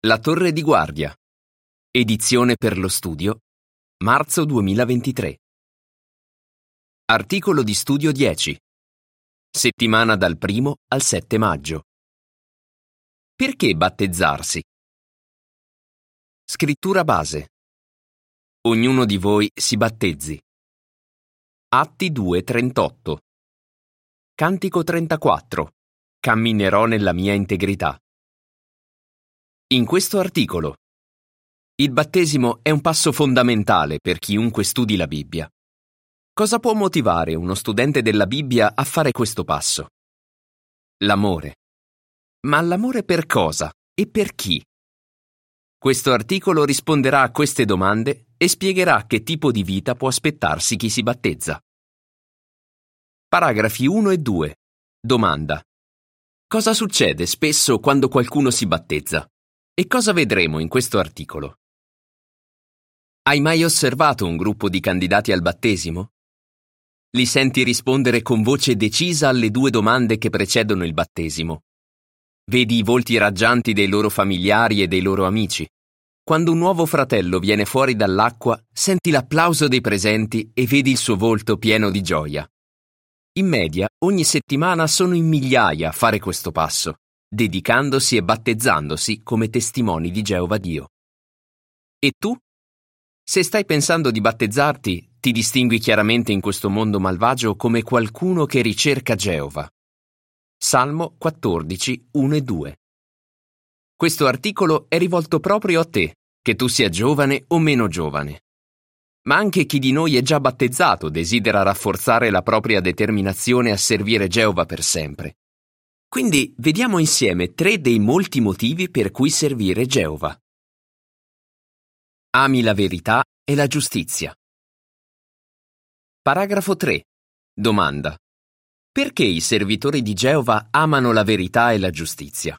La torre di guardia. Edizione per lo studio, marzo 2023. Articolo di studio 10. Settimana dal 1 al 7 maggio. Perché battezzarsi? Scrittura base. Ognuno di voi si battezzi. Atti 2:38. Cantico 34. Camminerò nella mia integrità. In questo articolo, il battesimo è un passo fondamentale per chiunque studi la Bibbia. Cosa può motivare uno studente della Bibbia a fare questo passo? L'amore. Ma l'amore per cosa e per chi? Questo articolo risponderà a queste domande e spiegherà che tipo di vita può aspettarsi chi si battezza. Paragrafi 1 e 2. Domanda. Cosa succede spesso quando qualcuno si battezza? E cosa vedremo in questo articolo? Hai mai osservato un gruppo di candidati al battesimo? Li senti rispondere con voce decisa alle due domande che precedono il battesimo. Vedi i volti raggianti dei loro familiari e dei loro amici. Quando un nuovo fratello viene fuori dall'acqua, senti l'applauso dei presenti e vedi il suo volto pieno di gioia. In media, ogni settimana sono in migliaia a fare questo passo, dedicandosi e battezzandosi come testimoni di Geova Dio. E tu? Se stai pensando di battezzarti, ti distingui chiaramente in questo mondo malvagio come qualcuno che ricerca Geova. Salmo 14, 1 e 2. Questo articolo è rivolto proprio a te, che tu sia giovane o meno giovane. Ma anche chi di noi è già battezzato desidera rafforzare la propria determinazione a servire Geova per sempre. Quindi vediamo insieme 3 dei molti motivi per cui servire Geova. Ami la verità e la giustizia. Paragrafo 3. Domanda. Perché i servitori di Geova amano la verità e la giustizia?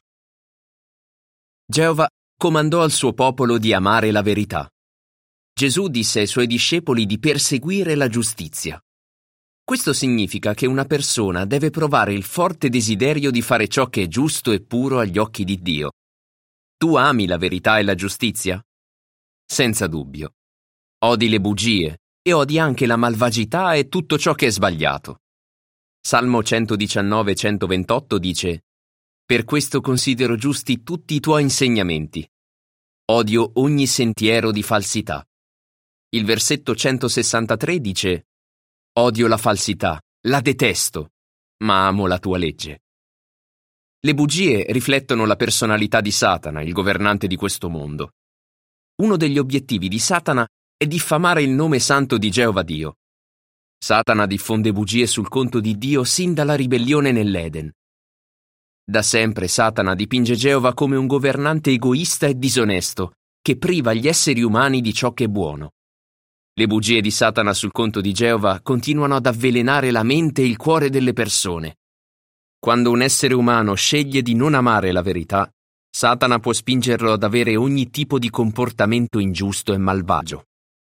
Geova comandò al suo popolo di amare la verità. Gesù disse ai suoi discepoli di perseguire la giustizia. Questo significa che una persona deve provare il forte desiderio di fare ciò che è giusto e puro agli occhi di Dio. Tu ami la verità e la giustizia? Senza dubbio. Odi le bugie e odi anche la malvagità e tutto ciò che è sbagliato. Salmo 119:128 dice: Per questo considero giusti tutti i tuoi insegnamenti. Odio ogni sentiero di falsità. Il versetto 163 dice: Odio la falsità, la detesto, ma amo la tua legge. Le bugie riflettono la personalità di Satana, il governante di questo mondo. Uno degli obiettivi di Satana è diffamare il nome santo di Geova Dio. Satana diffonde bugie sul conto di Dio sin dalla ribellione nell'Eden. Da sempre Satana dipinge Geova come un governante egoista e disonesto che priva gli esseri umani di ciò che è buono. Le bugie di Satana sul conto di Geova continuano ad avvelenare la mente e il cuore delle persone. Quando un essere umano sceglie di non amare la verità, Satana può spingerlo ad avere ogni tipo di comportamento ingiusto e malvagio.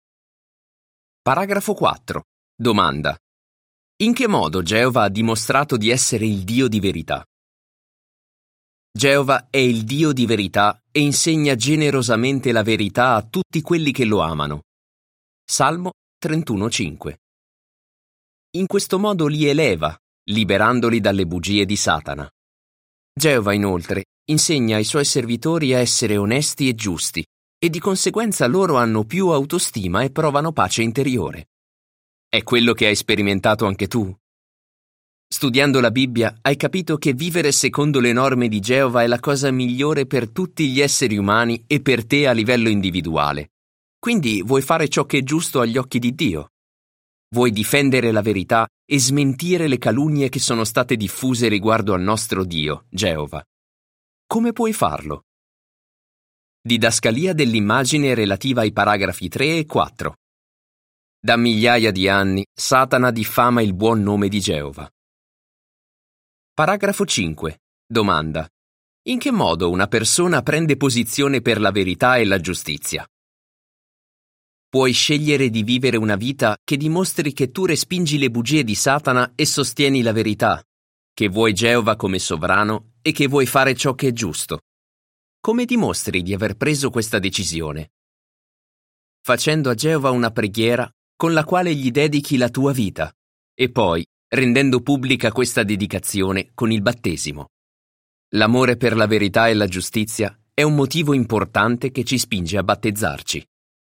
Paragrafo 4. Domanda. In che modo Geova ha dimostrato di essere il Dio di verità? Geova è il Dio di verità e insegna generosamente la verità a tutti quelli che lo amano. Salmo 31:5. In questo modo li eleva, liberandoli dalle bugie di Satana. Geova, inoltre, insegna ai suoi servitori a essere onesti e giusti, e di conseguenza loro hanno più autostima e provano pace interiore. È quello che hai sperimentato anche tu? Studiando la Bibbia hai capito che vivere secondo le norme di Geova è la cosa migliore per tutti gli esseri umani e per te a livello individuale. Quindi vuoi fare ciò che è giusto agli occhi di Dio. Vuoi difendere la verità e smentire le calunnie che sono state diffuse riguardo al nostro Dio, Geova. Come puoi farlo? Didascalia dell'immagine relativa ai paragrafi 3 e 4. Da migliaia di anni Satana diffama il buon nome di Geova. Paragrafo 5. Domanda. In che modo una persona prende posizione per la verità e la giustizia? Puoi scegliere di vivere una vita che dimostri che tu respingi le bugie di Satana e sostieni la verità, che vuoi Geova come sovrano e che vuoi fare ciò che è giusto. Come dimostri di aver preso questa decisione? Facendo a Geova una preghiera con la quale gli dedichi la tua vita e poi rendendo pubblica questa dedicazione con il battesimo. L'amore per la verità e la giustizia è un motivo importante che ci spinge a battezzarci.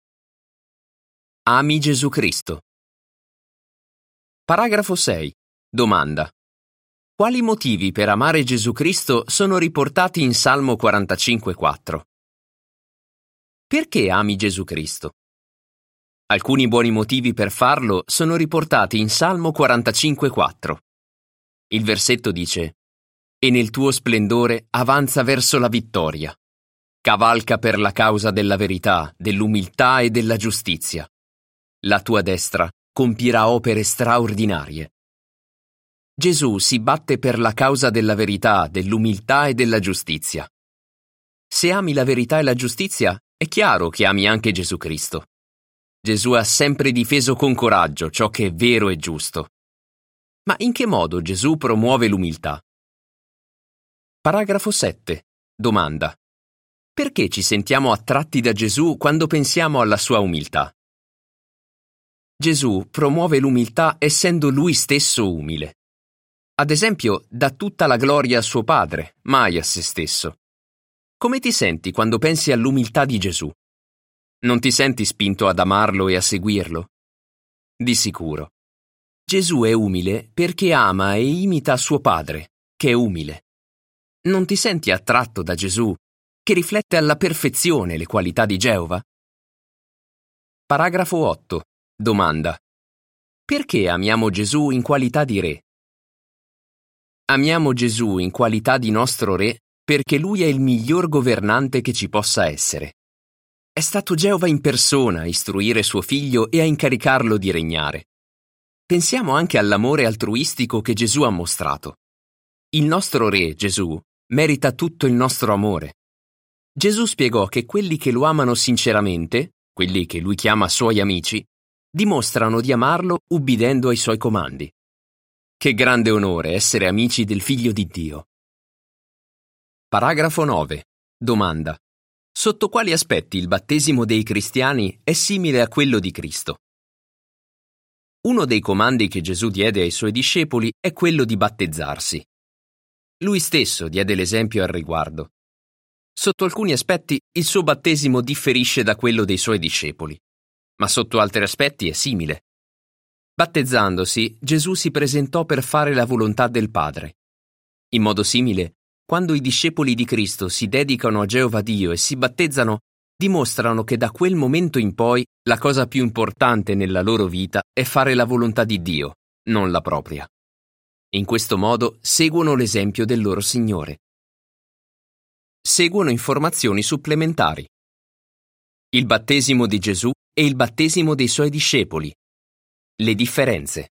Ami Gesù Cristo. Paragrafo 6. Domanda. Quali motivi per amare Gesù Cristo sono riportati in Salmo 45,4? Perché ami Gesù Cristo? Alcuni buoni motivi per farlo sono riportati in Salmo 45,4. Il versetto dice: «E nel tuo splendore avanza verso la vittoria. Cavalca per la causa della verità, dell'umiltà e della giustizia. La tua destra compirà opere straordinarie». Gesù si batte per la causa della verità, dell'umiltà e della giustizia. Se ami la verità e la giustizia, è chiaro che ami anche Gesù Cristo. Gesù ha sempre difeso con coraggio ciò che è vero e giusto. Ma in che modo Gesù promuove l'umiltà? Paragrafo 7. Domanda. Perché ci sentiamo attratti da Gesù quando pensiamo alla sua umiltà? Gesù promuove l'umiltà essendo lui stesso umile. Ad esempio, dà tutta la gloria a suo Padre, mai a se stesso. Come ti senti quando pensi all'umiltà di Gesù? Non ti senti spinto ad amarlo e a seguirlo? Di sicuro. Gesù è umile perché ama e imita suo Padre, che è umile. Non ti senti attratto da Gesù, che riflette alla perfezione le qualità di Geova? Paragrafo 8. Domanda. Perché amiamo Gesù in qualità di Re? Amiamo Gesù in qualità di nostro Re perché Lui è il miglior governante che ci possa essere. È stato Geova in persona a istruire suo figlio e a incaricarlo di regnare. Pensiamo anche all'amore altruistico che Gesù ha mostrato. Il nostro Re, Gesù, merita tutto il nostro amore. Gesù spiegò che quelli che lo amano sinceramente, quelli che Lui chiama Suoi amici, dimostrano di amarlo ubbidendo ai Suoi comandi. Che grande onore essere amici del Figlio di Dio. Paragrafo 9. Domanda. Sotto quali aspetti il battesimo dei cristiani è simile a quello di Cristo? Uno dei comandi che Gesù diede ai Suoi discepoli è quello di battezzarsi. Lui stesso diede l'esempio al riguardo. Sotto alcuni aspetti il suo battesimo differisce da quello dei Suoi discepoli, ma sotto altri aspetti è simile. Battezzandosi, Gesù si presentò per fare la volontà del Padre. In modo simile, quando i discepoli di Cristo si dedicano a Geova Dio e si battezzano, dimostrano che da quel momento in poi la cosa più importante nella loro vita è fare la volontà di Dio, non la propria. In questo modo seguono l'esempio del loro Signore. Seguono informazioni supplementari. Il battesimo di Gesù e il battesimo dei Suoi discepoli. Le differenze.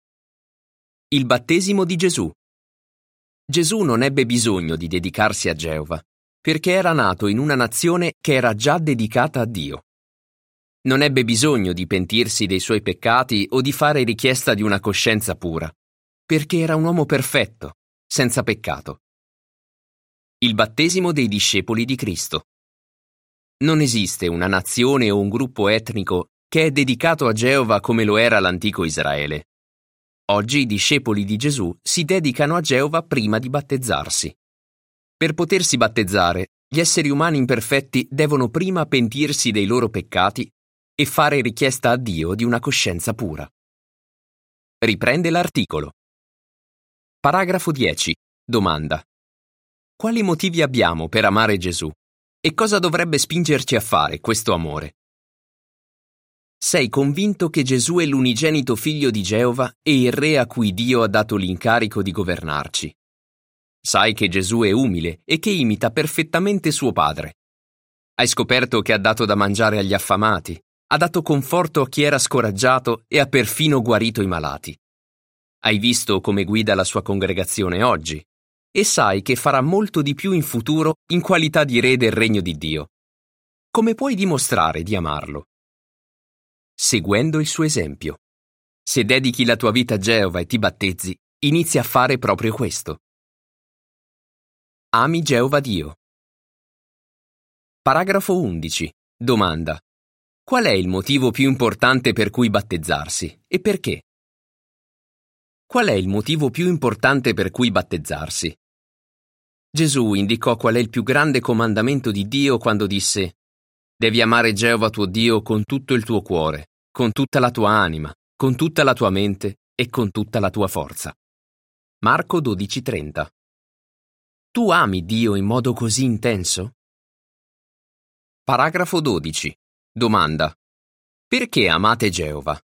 Il battesimo di Gesù. Gesù non ebbe bisogno di dedicarsi a Geova, perché era nato in una nazione che era già dedicata a Dio. Non ebbe bisogno di pentirsi dei suoi peccati o di fare richiesta di una coscienza pura, perché era un uomo perfetto, senza peccato. Il battesimo dei discepoli di Cristo. Non esiste una nazione o un gruppo etnico che è dedicato a Geova come lo era l'antico Israele. Oggi i discepoli di Gesù si dedicano a Geova prima di battezzarsi. Per potersi battezzare, gli esseri umani imperfetti devono prima pentirsi dei loro peccati e fare richiesta a Dio di una coscienza pura. Riprende l'articolo. Paragrafo 10. Domanda. Quali motivi abbiamo per amare Gesù? E cosa dovrebbe spingerci a fare questo amore? Sei convinto che Gesù è l'unigenito figlio di Geova e il Re a cui Dio ha dato l'incarico di governarci. Sai che Gesù è umile e che imita perfettamente suo Padre. Hai scoperto che ha dato da mangiare agli affamati, ha dato conforto a chi era scoraggiato e ha perfino guarito i malati. Hai visto come guida la sua congregazione oggi e sai che farà molto di più in futuro in qualità di Re del Regno di Dio. Come puoi dimostrare di amarlo? Seguendo il suo esempio. Se dedichi la tua vita a Geova e ti battezzi, inizia a fare proprio questo. Ami Geova Dio. Paragrafo 11. Domanda. Qual è il motivo più importante per cui battezzarsi e perché? Qual è il motivo più importante per cui battezzarsi? Gesù indicò qual è il più grande comandamento di Dio quando disse: «Devi amare Geova tuo Dio con tutto il tuo cuore, con tutta la tua anima, con tutta la tua mente e con tutta la tua forza». Marco 12:30. Tu ami Dio in modo così intenso? Paragrafo 12. Domanda. Perché amate Geova?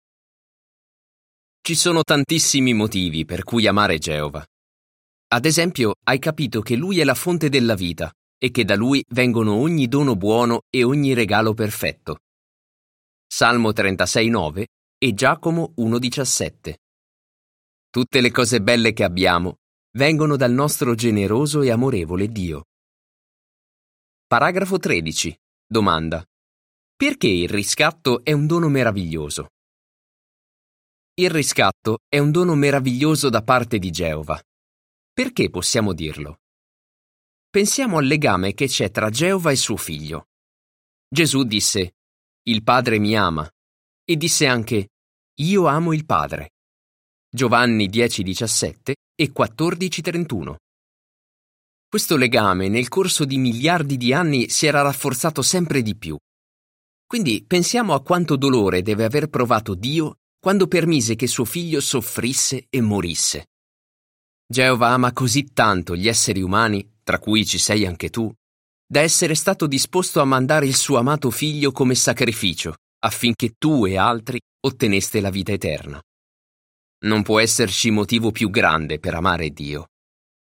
Ci sono tantissimi motivi per cui amare Geova. Ad esempio, hai capito che Lui è la fonte della vita e che da Lui vengono ogni dono buono e ogni regalo perfetto. Salmo 36,9 e Giacomo 1,17. Tutte le cose belle che abbiamo vengono dal nostro generoso e amorevole Dio. Paragrafo 13. Domanda. Perché il riscatto è un dono meraviglioso? Il riscatto è un dono meraviglioso da parte di Geova. Perché possiamo dirlo? Pensiamo al legame che c'è tra Geova e suo figlio. Gesù disse: «Il Padre mi ama», e disse anche: «Io amo il Padre». Giovanni 10,17 e 14,31. Questo legame nel corso di miliardi di anni si era rafforzato sempre di più. Quindi pensiamo a quanto dolore deve aver provato Dio quando permise che suo figlio soffrisse e morisse. Geova ama così tanto gli esseri umani, tra cui ci sei anche tu, da essere stato disposto a mandare il suo amato figlio come sacrificio, affinché tu e altri otteneste la vita eterna. Non può esserci motivo più grande per amare Dio.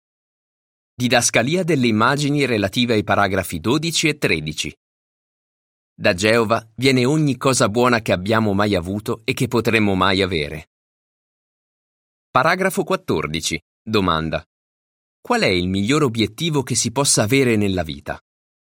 Didascalia delle immagini relative ai paragrafi 12 e 13. Da Geova viene ogni cosa buona che abbiamo mai avuto e che potremmo mai avere. Paragrafo 14. Domanda. Qual è il miglior obiettivo che si possa avere nella vita?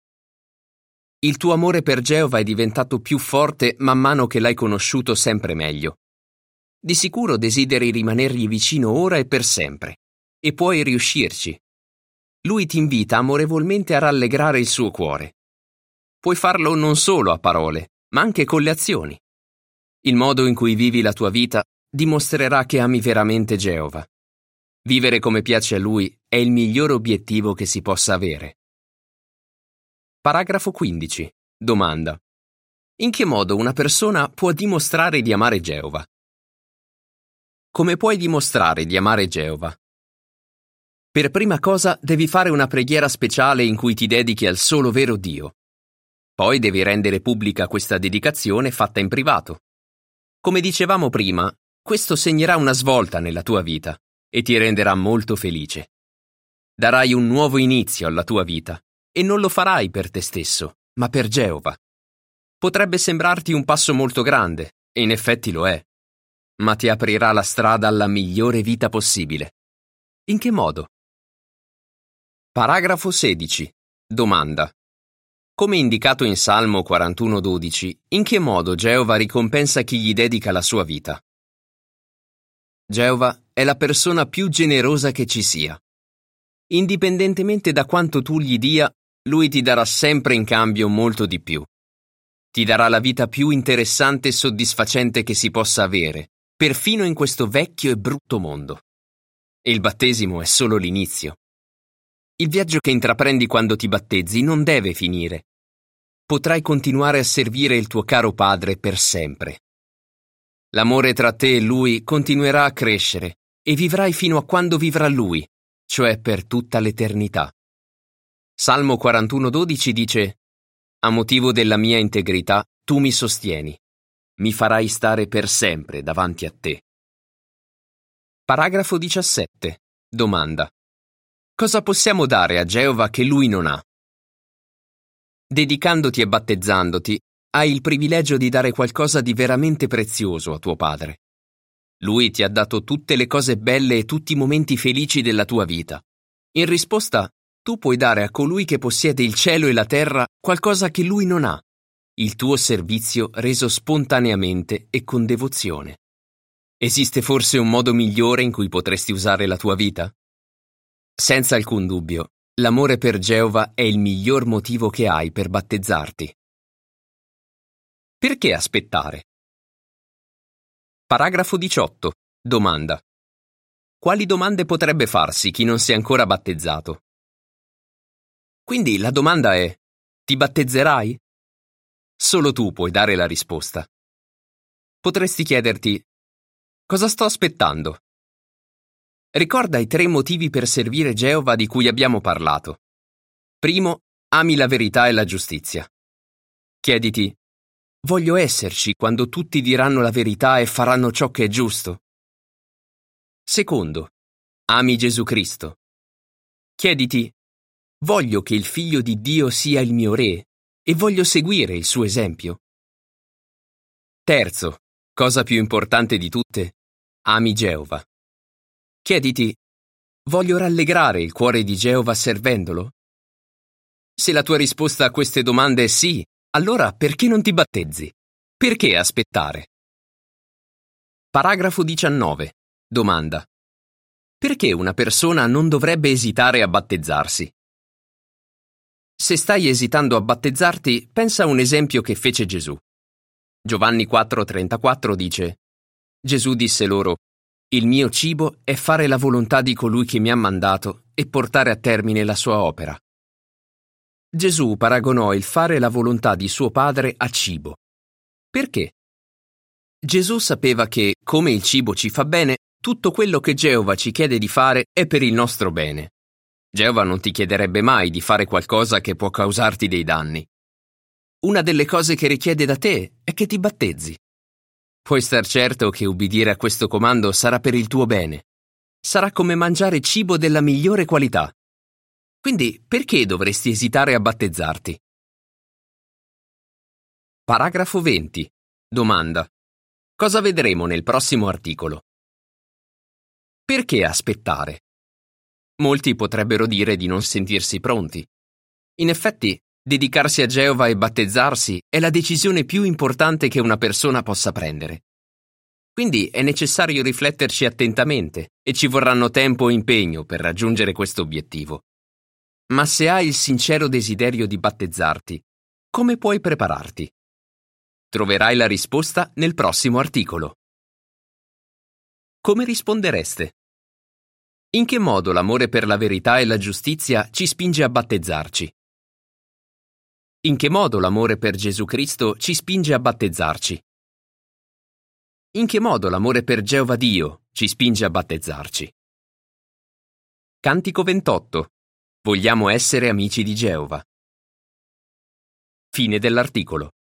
Il tuo amore per Geova è diventato più forte man mano che l'hai conosciuto sempre meglio. Di sicuro desideri rimanergli vicino ora e per sempre, e puoi riuscirci. Lui ti invita amorevolmente a rallegrare il suo cuore. Puoi farlo non solo a parole, ma anche con le azioni. Il modo in cui vivi la tua vita dimostrerà che ami veramente Geova. Vivere come piace a Lui è il miglior obiettivo che si possa avere. Paragrafo 15. Domanda. In che modo una persona può dimostrare di amare Geova? Come puoi dimostrare di amare Geova? Per prima cosa devi fare una preghiera speciale in cui ti dedichi al solo vero Dio. Poi devi rendere pubblica questa dedicazione fatta in privato. Come dicevamo prima, questo segnerà una svolta nella tua vita e ti renderà molto felice. Darai un nuovo inizio alla tua vita e non lo farai per te stesso, ma per Geova. Potrebbe sembrarti un passo molto grande, e in effetti lo è, ma ti aprirà la strada alla migliore vita possibile. In che modo? Paragrafo 16. Domanda. Come indicato in Salmo 41,12, in che modo Geova ricompensa chi gli dedica la sua vita? Geova è la persona più generosa che ci sia. Indipendentemente da quanto tu gli dia, Lui ti darà sempre in cambio molto di più. Ti darà la vita più interessante e soddisfacente che si possa avere, perfino in questo vecchio e brutto mondo. E il battesimo è solo l'inizio. Il viaggio che intraprendi quando ti battezzi non deve finire. Potrai continuare a servire il tuo caro Padre per sempre. L'amore tra te e Lui continuerà a crescere e vivrai fino a quando vivrà Lui, cioè per tutta l'eternità. Salmo 41,12 dice: «A motivo della mia integrità tu mi sostieni. Mi farai stare per sempre davanti a te». Paragrafo 17. Domanda. Cosa possiamo dare a Geova che Lui non ha? Dedicandoti e battezzandoti, hai il privilegio di dare qualcosa di veramente prezioso a tuo Padre. Lui ti ha dato tutte le cose belle e tutti i momenti felici della tua vita. In risposta, tu puoi dare a colui che possiede il cielo e la terra qualcosa che Lui non ha, il tuo servizio reso spontaneamente e con devozione. Esiste forse un modo migliore in cui potresti usare la tua vita? Senza alcun dubbio, L'amore per Geova è il miglior motivo che hai per battezzarti. Perché aspettare? Paragrafo 18. Domanda. Quali domande potrebbe farsi chi non si è ancora battezzato? Quindi la domanda è: ti battezzerai? Solo tu puoi dare la risposta. Potresti chiederti: cosa sto aspettando? Ricorda i 3 motivi per servire Geova di cui abbiamo parlato. Primo, ami la verità e la giustizia. Chiediti: voglio esserci quando tutti diranno la verità e faranno ciò che è giusto? Secondo, ami Gesù Cristo. Chiediti: voglio che il Figlio di Dio sia il mio Re e voglio seguire il suo esempio. Terzo, cosa più importante di tutte, ami Geova. Chiediti: voglio rallegrare il cuore di Geova servendolo? Se la tua risposta a queste domande è sì, allora perché non ti battezzi? Perché aspettare? Paragrafo 19. Domanda. Perché una persona non dovrebbe esitare a battezzarsi? Se stai esitando a battezzarti, pensa a un esempio che fece Gesù. Giovanni 4,34 dice: Gesù disse loro: il mio cibo è fare la volontà di colui che mi ha mandato e portare a termine la sua opera. Gesù paragonò il fare la volontà di suo Padre a cibo. Perché? Gesù sapeva che, come il cibo ci fa bene, tutto quello che Geova ci chiede di fare è per il nostro bene. Geova non ti chiederebbe mai di fare qualcosa che può causarti dei danni. Una delle cose che richiede da te è che ti battezzi. Puoi star certo che ubbidire a questo comando sarà per il tuo bene. Sarà come mangiare cibo della migliore qualità. Quindi, perché dovresti esitare a battezzarti? Paragrafo 20. Domanda. Cosa vedremo nel prossimo articolo? Perché aspettare? Molti potrebbero dire di non sentirsi pronti. In effetti, dedicarsi a Geova e battezzarsi è la decisione più importante che una persona possa prendere. Quindi è necessario rifletterci attentamente e ci vorranno tempo e impegno per raggiungere questo obiettivo. Ma se hai il sincero desiderio di battezzarti, come puoi prepararti? Troverai la risposta nel prossimo articolo. Come rispondereste? In che modo l'amore per la verità e la giustizia ci spinge a battezzarci? In che modo l'amore per Gesù Cristo ci spinge a battezzarci? In che modo l'amore per Geova Dio ci spinge a battezzarci? Cantico 28. Vogliamo essere amici di Geova. Fine dell'articolo.